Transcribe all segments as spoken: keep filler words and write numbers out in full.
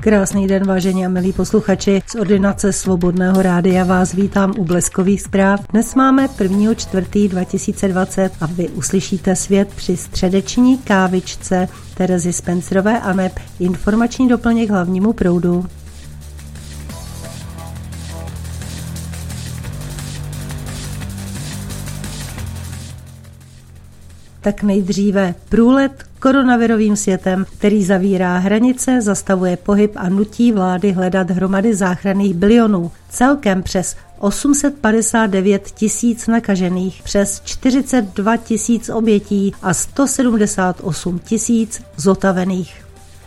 Krásný den, vážení a milí posluchači. Z ordinace Svobodného rádia vás vítám u Bleskových zpráv. Dnes máme prvního čtvrtého dva tisíce dvacet a vy uslyšíte svět při středeční kávičce Terezy Spencerové a neb informační doplněk hlavnímu proudu. Tak nejdříve průlet koronavirovým světem, který zavírá hranice, zastavuje pohyb a nutí vlády hledat hromady záchranných bilionů. Celkem přes osm set padesát devět tisíc nakažených, přes čtyřicet dva tisíc obětí a sto sedmdesát osm tisíc zotavených.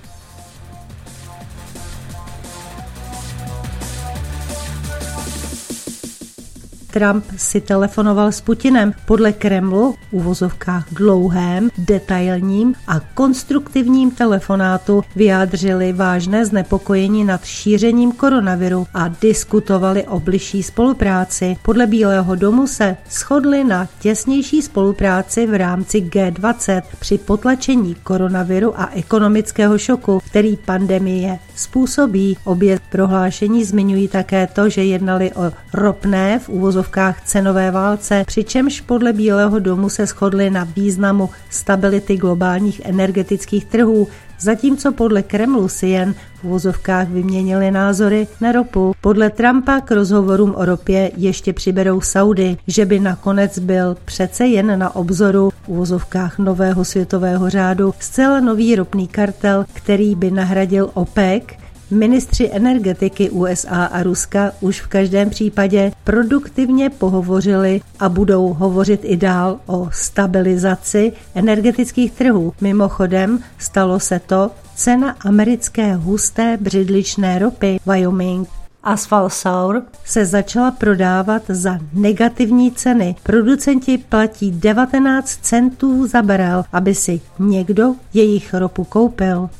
Trump si telefonoval s Putinem. Podle Kremlu v uvozovkách dlouhém, detailním a konstruktivním telefonátu vyjádřili vážné znepokojení nad šířením koronaviru a diskutovali o bližší spolupráci. Podle Bílého domu se shodli na těsnější spolupráci v rámci G dvacet při potlačení koronaviru a ekonomického šoku, který pandemie způsobí. Obě prohlášení zmiňují také to, že jednali o ropné v uvozovkách cenové válce, přičemž podle Bílého domu se shodli na významu stability globálních energetických trhů, zatímco podle Kremlu si jen v uvozovkách vyměnili názory na ropu. Podle Trumpa k rozhovorům o ropě ještě přiberou Saudy, že by nakonec byl přece jen na obzoru v uvozovkách nového světového řádu zcela nový ropný kartel, který by nahradil OPEC. Ministři energetiky U S A a Ruska už v každém případě produktivně pohovořili a budou hovořit i dál o stabilizaci energetických trhů. Mimochodem stalo se to, cena americké husté břidličné ropy Wyoming Asphalt Sour se začala prodávat za negativní ceny. Producenti platí devatenáct centů za barel, aby si někdo jejich ropu koupil.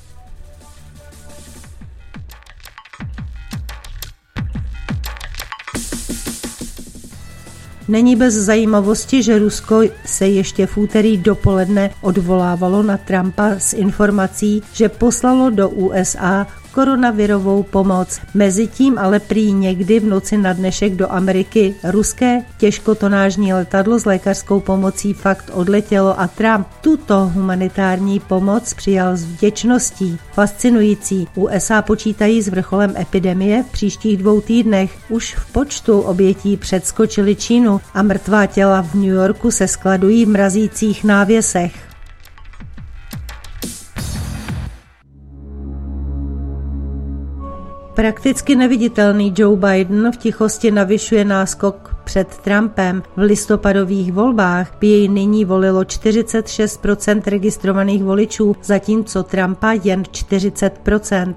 Není bez zajímavosti, že Rusko se ještě v úterý dopoledne odvolávalo na Trumpa s informací, že poslalo do U S A koronavirovou pomoc. Mezitím ale prý někdy v noci na dnešek do Ameriky ruské těžkotonážní letadlo s lékařskou pomocí fakt odletělo a Trump tuto humanitární pomoc přijal s vděčností. Fascinující. U S A počítají s vrcholem epidemie v příštích dvou týdnech. Už v počtu obětí předskočili Čínu a mrtvá těla v New Yorku se skladují v mrazících návěsech. Prakticky neviditelný Joe Biden v tichosti navyšuje náskok před Trumpem. V listopadových volbách by jej nyní volilo čtyřicet šest procent registrovaných voličů, zatímco Trumpa jen čtyřicet procent.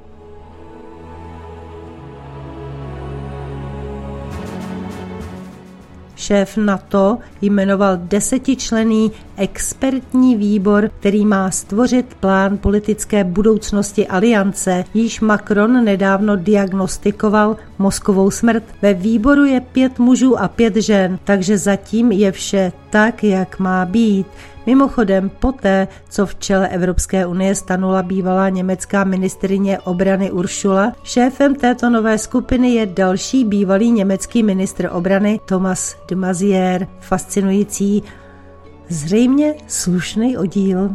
Šéf NATO jmenoval desetičlenný expertní výbor, který má stvořit plán politické budoucnosti aliance. Již Macron nedávno diagnostikoval mozkovou smrt. Ve výboru je pět mužů a pět žen, takže zatím je vše tak, jak má být. Mimochodem, poté, co v čele Evropské unie stanula bývalá německá ministryně obrany Ursula, šéfem této nové skupiny je další bývalý německý ministr obrany Thomas de Maizière. Fascinující, zřejmě slušný oddíl.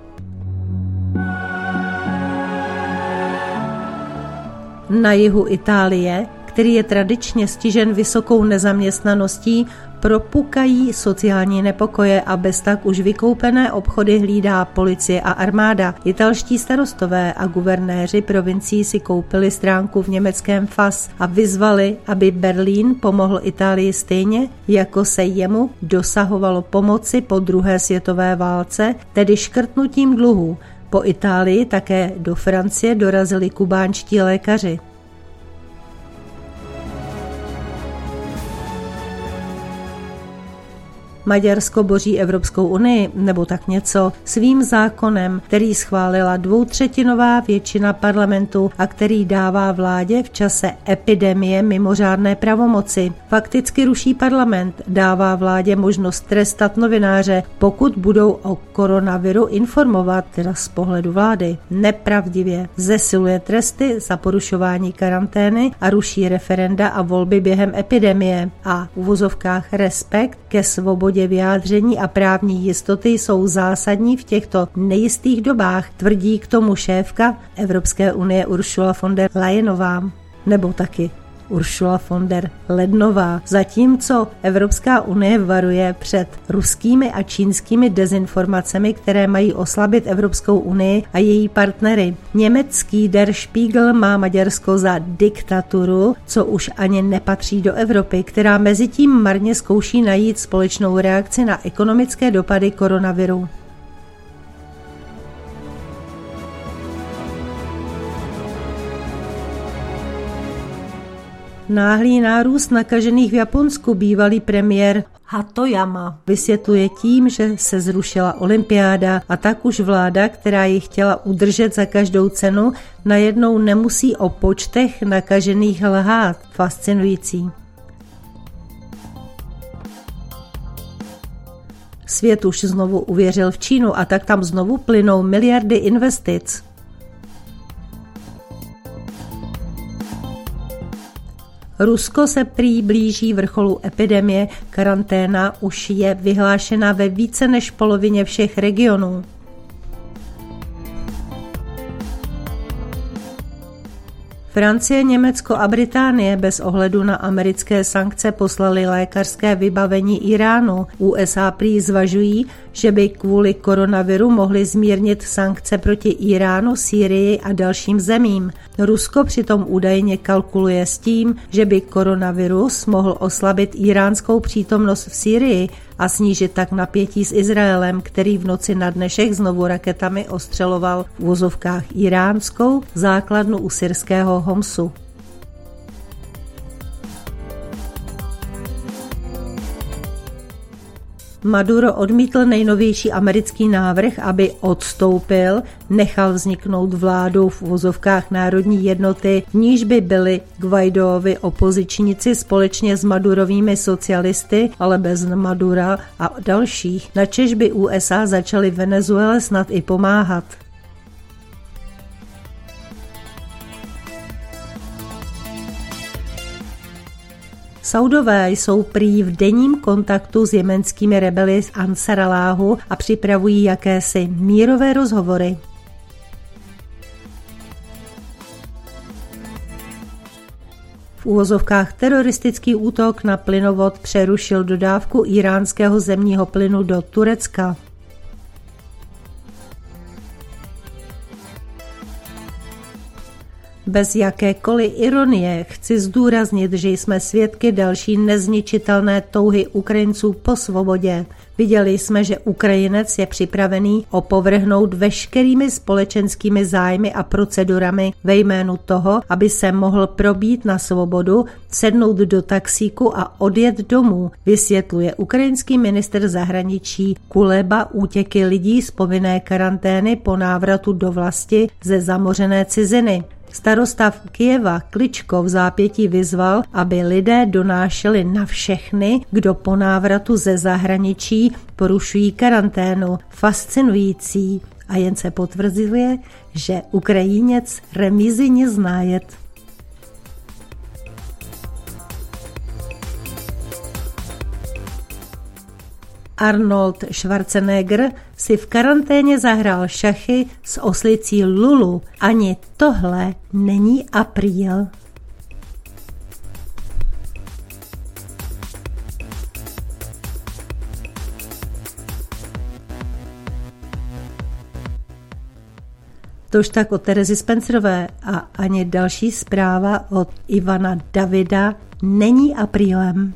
Na jihu Itálie, který je tradičně stižen vysokou nezaměstnaností, propukají sociální nepokoje a bez tak už vykoupené obchody hlídá policie a armáda. Italští starostové a guvernéři provincií si koupili stránku v německém F A S a vyzvali, aby Berlín pomohl Itálii stejně, jako se jemu dosahovalo pomoci po druhé světové válce, tedy škrtnutím dluhů. Po Itálii také do Francie dorazili kubánští lékaři. Maďarsko boří Evropskou unii nebo tak něco svým zákonem, který schválila dvoutřetinová většina parlamentu a který dává vládě v čase epidemie mimořádné pravomoci. Fakticky ruší parlament, dává vládě možnost trestat novináře, pokud budou o koronaviru informovat, teda z pohledu vlády, nepravdivě. Zesiluje tresty za porušování karantény a ruší referenda a volby během epidemie. A v uvozovkách respekt ke svobodě vyjádření a právní jistoty jsou zásadní v těchto nejistých dobách, tvrdí k tomu šéfka Evropské unie Ursula von der Leyenová. Nebo taky Ursula von der Lednová. Zatímco Evropská unie varuje před ruskými a čínskými dezinformacemi, které mají oslabit Evropskou unii a její partnery. Německý Der Spiegel má Maďarsko za diktaturu, co už ani nepatří do Evropy, která mezitím marně zkouší najít společnou reakci na ekonomické dopady koronaviru. Náhlý nárůst nakažených v Japonsku bývalý premiér Hatoyama vysvětluje tím, že se zrušila olympiáda a tak už vláda, která ji chtěla udržet za každou cenu, najednou nemusí o počtech nakažených lhát. Fascinující. Svět už znovu uvěřil v Čínu a tak tam znovu plynou miliardy investic. Rusko se prý blíží vrcholu epidemie, karanténa už je vyhlášena ve více než polovině všech regionů. Francie, Německo a Británie bez ohledu na americké sankce poslali lékařské vybavení Iránu. U S A prý zvažují, že by kvůli koronaviru mohli zmírnit sankce proti Iránu, Sýrii a dalším zemím. Rusko přitom údajně kalkuluje s tím, že by koronavirus mohl oslabit iránskou přítomnost v Sýrii a snížit tak napětí s Izraelem, který v noci na dnešek znovu raketami ostřeloval v uvozovkách iránskou základnu u syrského Homsu. Maduro odmítl nejnovější americký návrh, aby odstoupil, nechal vzniknout vládu v uvozovkách národní jednoty, v níž by byli Guaidovi opozičníci společně s Madurovými socialisty, ale bez Madura a dalších, načež by U S A začaly Venezuele snad i pomáhat. Saudové jsou prý v denním kontaktu s jemenskými rebeli z Ansar Alláhu a připravují jakési mírové rozhovory. V uvozovkách teroristický útok na plynovod přerušil dodávku íránského zemního plynu do Turecka. Bez jakékoliv ironie chci zdůraznit, že jsme svědky další nezničitelné touhy Ukrajinců po svobodě. Viděli jsme, že Ukrajinec je připravený opovrhnout veškerými společenskými zájmy a procedurami ve jménu toho, aby se mohl probít na svobodu, sednout do taxíku a odjet domů, vysvětluje ukrajinský ministr zahraničí Kuleba útěky lidí z povinné karantény po návratu do vlasti ze zamořené ciziny. Starosta Kyjeva Kličko v zápětí vyzval, aby lidé donášeli na všechny, kdo po návratu ze zahraničí porušují karanténu. Fascinující. A jen se potvrzuje, že Ukrajinec remízy не знает. Arnold Schwarzenegger si v karanténě zahrál šachy s oslicí Lulu. Ani tohle není apríl. Tož tak od Terezy Spencerové a ani další zpráva od Ivana Davida není aprílem.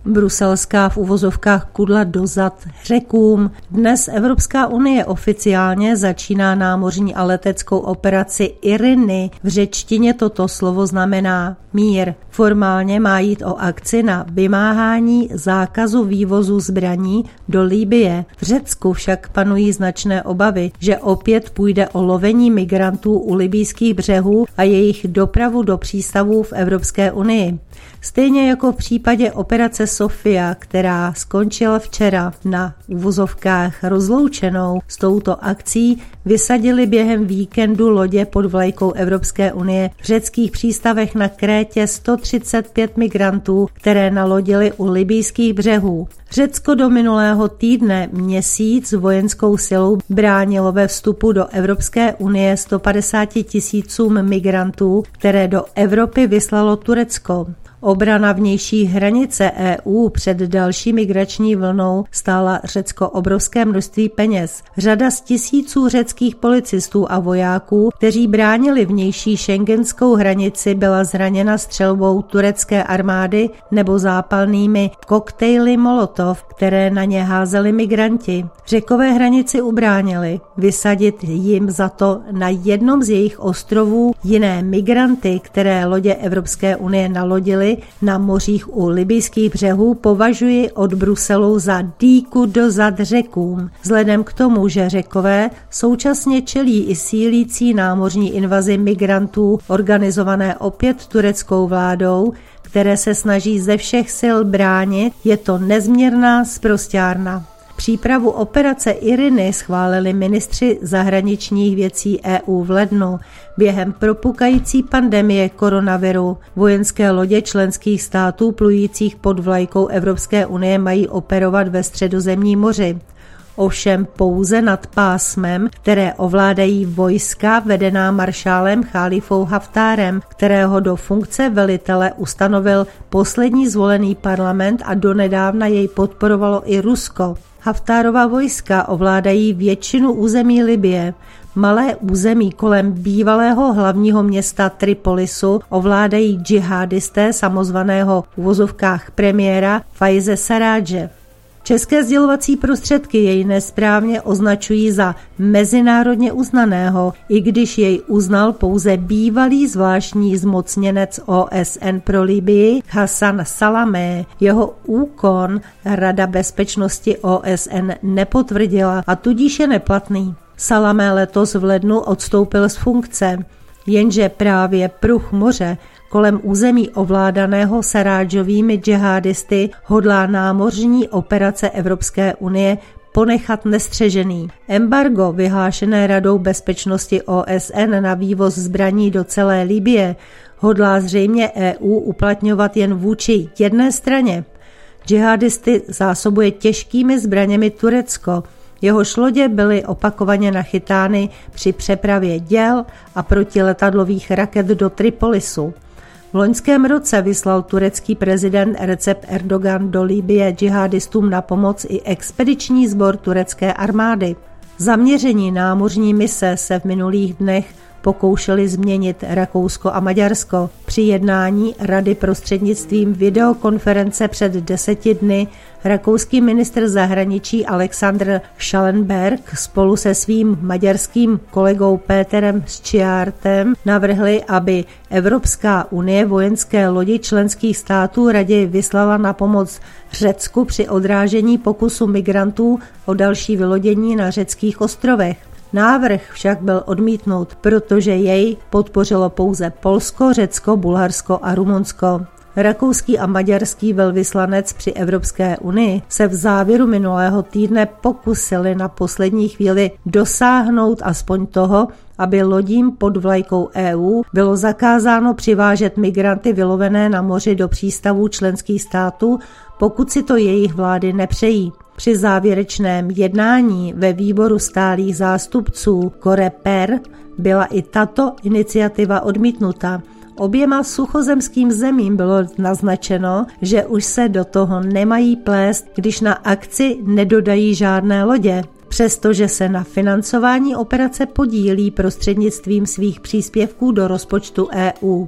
Bruselská v uvozovkách kudla dozad Řekům. Dnes Evropská unie oficiálně začíná námořní a leteckou operaci Irini. V řečtině toto slovo znamená mír. Formálně má jít o akci na vymáhání zákazu vývozu zbraní do Libye. V Řecku však panují značné obavy, že opět půjde o lovení migrantů u libyjských břehů a jejich dopravu do přístavů v Evropské unii. Stejně jako v případě operace Sofia, která skončila včera na uvozovkách rozloučenou s touto akcí, vysadili během víkendu lodě pod vlajkou Evropské unie v řeckých přístavech na Krétě sto třicet pět migrantů, které nalodili u libyjských břehů. Řecko do minulého týdne měsíc vojenskou silou bránilo ve vstupu do Evropské unie sto padesát tisícům migrantů, které do Evropy vyslalo Turecko. Obrana vnější hranice E U před další migrační vlnou stála Řecko obrovské množství peněz. Řada z tisíců řeckých policistů a vojáků, kteří bránili vnější schengenskou hranici, byla zraněna střelbou turecké armády nebo zápalnými koktejly Molotov, které na ně házeli migranti. Řekové hranici ubránili, vysadit jim za to na jednom z jejich ostrovů jiné migranty, které lodě Evropské unie nalodily na mořích u libyjských břehů, považuji od Bruselu za dýku dozad Řekům. Vzhledem k tomu, že Řekové současně čelí i sílící námořní invazi migrantů organizované opět tureckou vládou, které se snaží ze všech sil bránit, je to nezměrná sprosťárna. Přípravu operace Irini schválili ministři zahraničních věcí E U v lednu. Během propukající pandemie koronaviru vojenské lodě členských států plujících pod vlajkou Evropské unie mají operovat ve Středozemním moři. Ovšem pouze nad pásmem, které ovládají vojska vedená maršálem Chálifou Haftárem, kterého do funkce velitele ustanovil poslední zvolený parlament a donedávna jej podporovalo i Rusko. Haftárova vojska ovládají většinu území Libye. Malé území kolem bývalého hlavního města Tripolisu ovládají džihadisté samozvaného v uvozovkách premiéra Faize Sarradže. České sdělovací prostředky jej nesprávně označují za mezinárodně uznaného, i když jej uznal pouze bývalý zvláštní zmocněnec O S N pro Libyi Hassan Salamé. Jeho úkon Rada bezpečnosti O S N nepotvrdila a tudíž je neplatný. Salamé letos v lednu odstoupil z funkce, jenže právě pruh moře kolem území ovládaného Sarradžovými džihadisty hodlá námořní operace Evropské unie ponechat nestřežený. Embargo vyhlášené Radou bezpečnosti O S N na vývoz zbraní do celé Libye hodlá zřejmě E U uplatňovat jen vůči jedné straně. Džihadisty zásobuje těžkými zbraněmi Turecko. Jehož lodě byly opakovaně nachytány při přepravě děl a protiletadlových raket do Tripolisu. V loňském roce vyslal turecký prezident Recep Erdogan do Libye džihadistům na pomoc i expediční sbor turecké armády. Zaměření námořní mise se v minulých dnech pokoušeli změnit Rakousko a Maďarsko. Při jednání Rady prostřednictvím videokonference před deseti dny rakouský ministr zahraničí Alexander Schallenberg spolu se svým maďarským kolegou Péterem Szijjártem navrhli, aby Evropská unie vojenské lodi členských států raději vyslala na pomoc Řecku při odrážení pokusu migrantů o další vylodění na řeckých ostrovech. Návrh však byl odmítnut, protože jej podpořilo pouze Polsko, Řecko, Bulharsko a Rumunsko. Rakouský a maďarský velvyslanec při Evropské unii se v závěru minulého týdne pokusili na poslední chvíli dosáhnout aspoň toho, aby lodím pod vlajkou E U bylo zakázáno přivážet migranty vylovené na moři do přístavů členských států, pokud si to jejich vlády nepřejí. Při závěrečném jednání ve výboru stálých zástupců Coreper byla i tato iniciativa odmítnuta. Oběma suchozemským zemím bylo naznačeno, že už se do toho nemají plést, když na akci nedodají žádné lodě, přestože se na financování operace podílí prostřednictvím svých příspěvků do rozpočtu E U.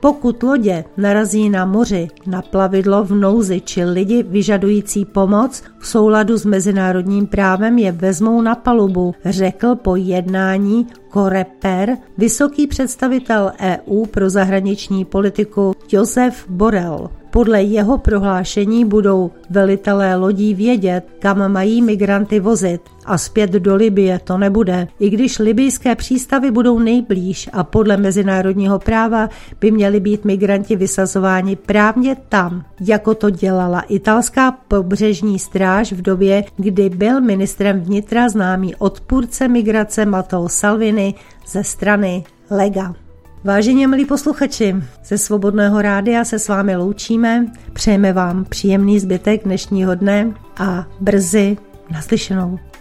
Pokud lodě narazí na moři, na plavidlo v nouzi či lidi vyžadující pomoc, v souladu s mezinárodním právem je vezmou na palubu, řekl po jednání Coreper vysoký představitel E U pro zahraniční politiku Josef Borrell. Podle jeho prohlášení budou velitelé lodí vědět, kam mají migranty vozit a zpět do Libye to nebude. I když libyjské přístavy budou nejblíž a podle mezinárodního práva by měli být migranti vysazováni právě tam, jako to dělala italská pobřežní stráž v době, kdy byl ministrem vnitra známý odpůrce migrace Matteo Salvini ze strany Lega. Vážení milí posluchači, ze Svobodného rádia se s vámi loučíme, přejeme vám příjemný zbytek dnešního dne a brzy naslyšenou.